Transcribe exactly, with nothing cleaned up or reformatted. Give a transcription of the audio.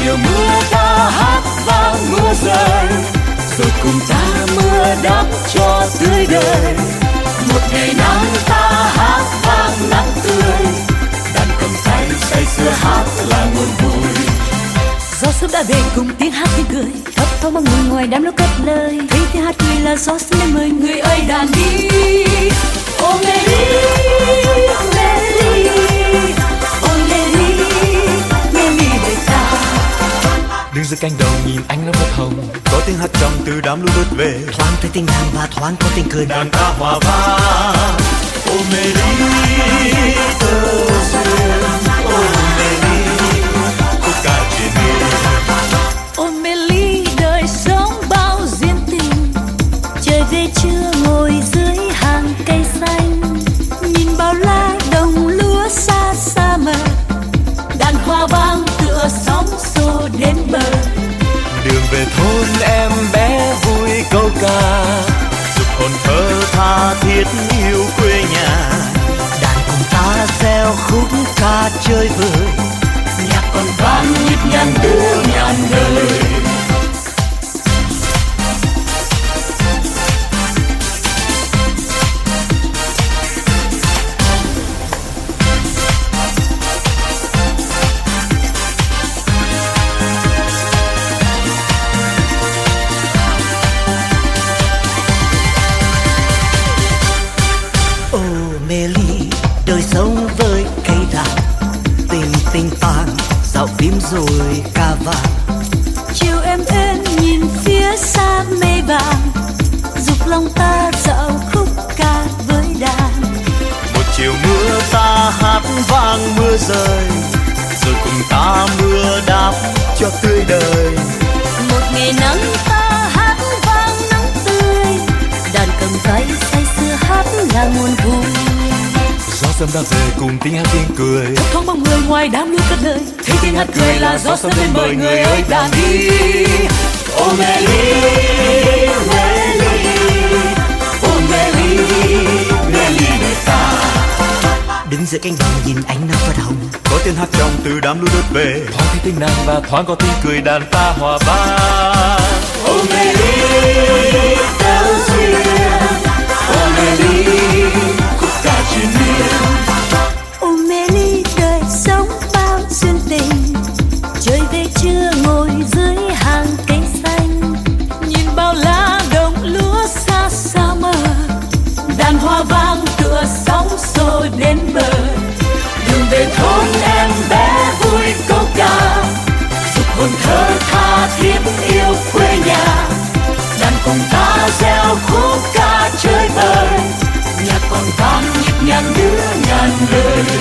chiều mưa ta hát vang mưa rơi, rồi cùng ta mưa đắp cho tươi đời. Một ngày nắng ta hát vang nắng tươi, đàn cầm tay say sưa hát là nguồn vui. Gió sớm đã về cùng tiếng hát tiếng cười, thấp thoáng bao người ngoài đám nó cất lời. Thấy tiếng hát cười là gió sớm đến mời người ơi đàn đi. Ô mê ly, mê ly, ô mê ly, mê ly đời ta. Đứng giữa cánh đồng nhìn ánh nắng phất hồng, có tiếng hát trong từ đám lũ lướt về. Thoáng thấy tiếng đàn và thoáng có tiếng cười, đàn ta hòa vang. Ô mê ly tơ duyên, ô mê ly khúc ca triền miên. Ô mê ly đời sống bao duyên tình, trời về trưa ngồi dưới hàng cây xanh, nhìn bao la đồng lúa xa xa mờ, đàn hoa vang tựa sóng xô đến bờ. Đường về thôn em bé vui câu ca, giúp hồn thơ tha thiết yêu quê nhà. đàn cùng ta reo khúc ca chơi vơi, Nhạc còn vang nhịp nhàng đưa ngàn đời. ô mê ly đời sống với cây đàn, tình tình tàn dạo phím rồi ca vàng. Chiều em êm nhìn phía xa mây vàng, dục lòng ta dạo khúc ca với đàn. Một chiều mưa ta hát vang mưa rơi, rồi cùng ta mưa đáp cho tươi đời. Một ngày nắng ta hát vang nắng tươi, đàn cầm tay say sưa hát là nguồn vui. Gió sớm đã về cùng tiếng hát tiếng cười, Không bao người ngoài đám lúa cất lời. thấy tiếng hát cười là gió sớm đến mời người ơi đàn đi. Ô mê ly, mê ly, ô mê ly, mê ly đời ta. Đứng giữa cánh đồng nhìn ánh nắng phất hồng, Có tiếng hát trong từ đám lũ lướt về. Thoáng thấy tiếng nàng và thoáng có tiếng cười đàn ta hòa vang. Ô mê ly, tơ duyên, ô mê ly, khúc ca triền miên. Ô mê ly đời sống bao duyên tình, trời về trưa ngồi dưới hàng cây xanh, nhìn bao lá đồng lúa xa xa mờ, đàn hoa vang tựa sóng xô đến bờ. Đường về thôn em bé vui câu ca, giúp hồn thơ tha thiết yêu quê nhà. Đàn cùng ta reo khúc ca chơi vơi, nhạc còn vang nhịp nhàng đưa ngàn lời.